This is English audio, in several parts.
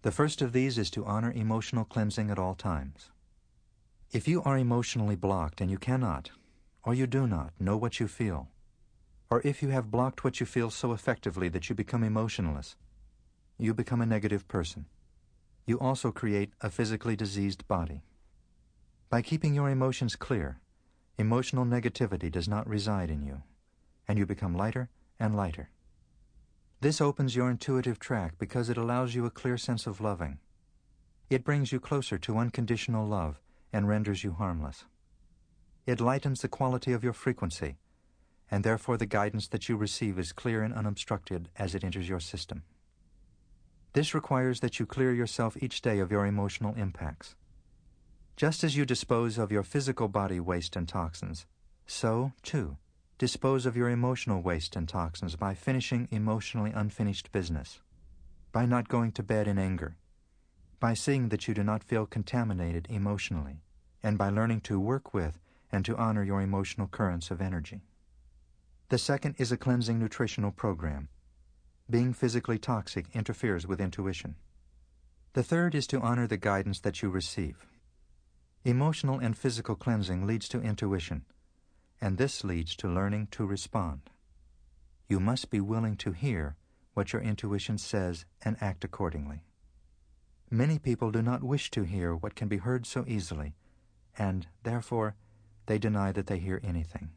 The first of these is to honor emotional cleansing at all times. If you are emotionally blocked and you cannot, or you do not, know what you feel, or if you have blocked what you feel so effectively that you become emotionless, you become a negative person. You also create a physically diseased body. By keeping your emotions clear, emotional negativity does not reside in you, and you become lighter and lighter. This opens your intuitive track because it allows you a clear sense of loving. It brings you closer to unconditional love and renders you harmless. It lightens the quality of your frequency, and therefore the guidance that you receive is clear and unobstructed as it enters your system. This requires that you clear yourself each day of your emotional impacts. Just as you dispose of your physical body waste and toxins, so, too, dispose of your emotional waste and toxins by finishing emotionally unfinished business, by not going to bed in anger, by seeing that you do not feel contaminated emotionally, and by learning to work with and to honor your emotional currents of energy. The second is a cleansing nutritional program. Being physically toxic interferes with intuition. The third is to honor the guidance that you receive. Emotional and physical cleansing leads to intuition, and this leads to learning to respond. You must be willing to hear what your intuition says and act accordingly. Many people do not wish to hear what can be heard so easily, and, therefore, they deny that they hear anything.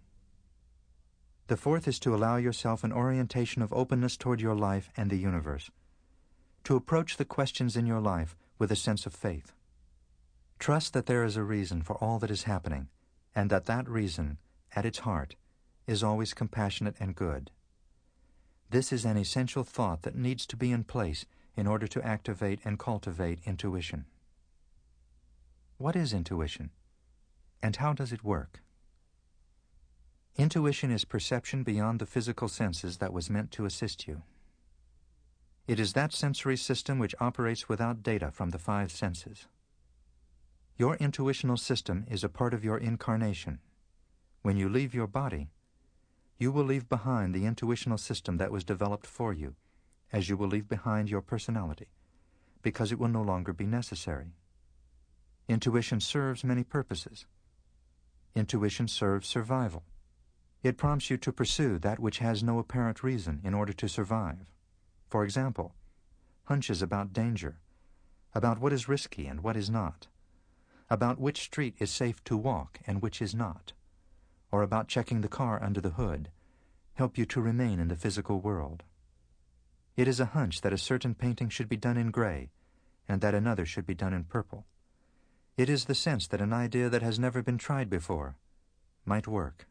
The fourth is to allow yourself an orientation of openness toward your life and the universe, to approach the questions in your life with a sense of faith. Trust that there is a reason for all that is happening, and that that reason, at its heart, is always compassionate and good. This is an essential thought that needs to be in place in order to activate and cultivate intuition. What is intuition, and how does it work? Intuition is perception beyond the physical senses that was meant to assist you. It is that sensory system which operates without data from the five senses. Your intuitional system is a part of your incarnation. When you leave your body, you will leave behind the intuitional system that was developed for you, as you will leave behind your personality, because it will no longer be necessary. Intuition serves many purposes. Intuition serves survival. It prompts you to pursue that which has no apparent reason in order to survive. For example, hunches about danger, about what is risky and what is not, about which street is safe to walk and which is not, or about checking the car under the hood, help you to remain in the physical world. It is a hunch that a certain painting should be done in gray and that another should be done in purple. It is the sense that an idea that has never been tried before might work.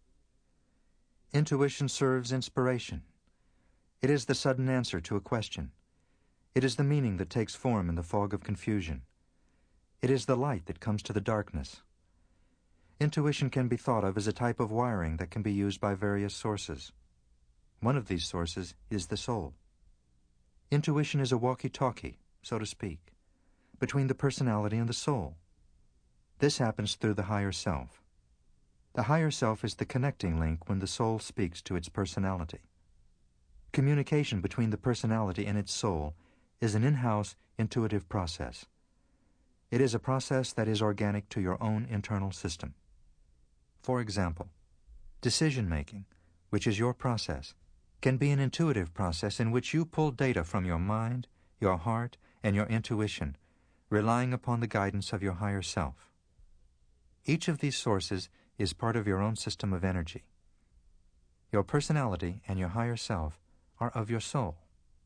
Intuition serves inspiration. It is the sudden answer to a question. It is the meaning that takes form in the fog of confusion. It is the light that comes to the darkness. Intuition can be thought of as a type of wiring that can be used by various sources. One of these sources is the soul. Intuition is a walkie-talkie, so to speak, between the personality and the soul. This happens through the higher self. The higher self is the connecting link when the soul speaks to its personality. Communication between the personality and its soul is an in-house intuitive process. It is a process that is organic to your own internal system. For example, decision-making, which is your process, can be an intuitive process in which you pull data from your mind, your heart, and your intuition, relying upon the guidance of your higher self. Each of these sources is part of your own system of energy. Your personality and your higher self are of your soul.